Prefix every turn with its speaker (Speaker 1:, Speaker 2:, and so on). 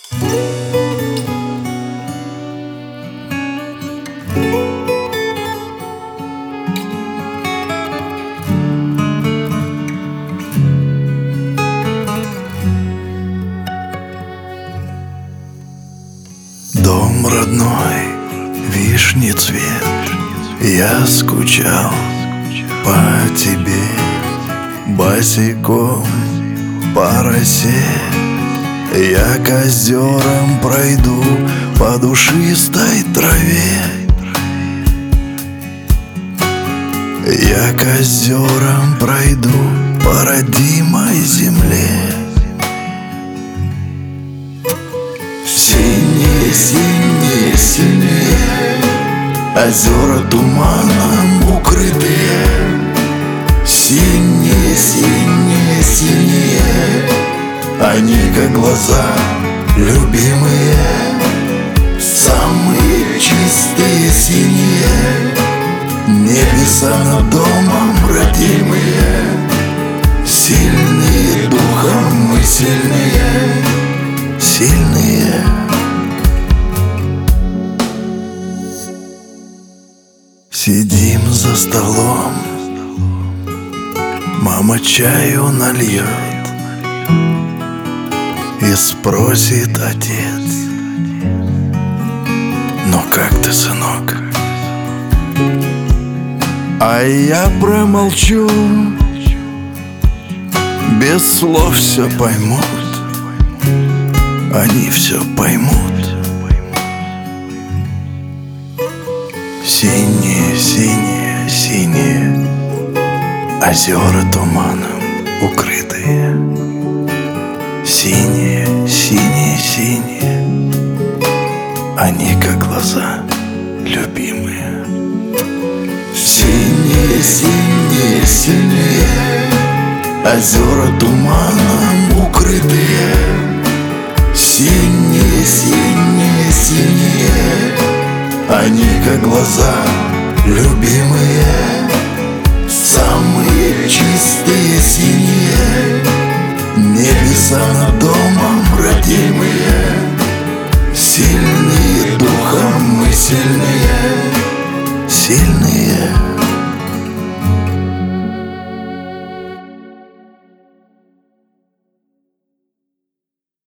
Speaker 1: Дом родной, вишни цвет, я скучал по тебе. Босиком по росе я к озерам пройду по душистой траве. Я к озерам пройду по родимой земле. Синие, синие, синие озера туманом укрытые. Синие, синие, синие, они как глаза любимые. Самые чистые синие небеса над домом родимые. Сильные духом мы сильные, сильные. Сидим за столом, мама чаю нальет и спросит отец: ну как ты, сынок? А я промолчу, без слов все поймут, они все поймут. Синие, синие, синие озера туманом укрытые. Синие, синие, синие, они как глаза любимые. Синие, синие, синие озера туманом укрытые. Синие, синие, синие, они как глаза любимые. Самые чистые синие небеса над домом родимые. Сильные духом мы сильные, сильные.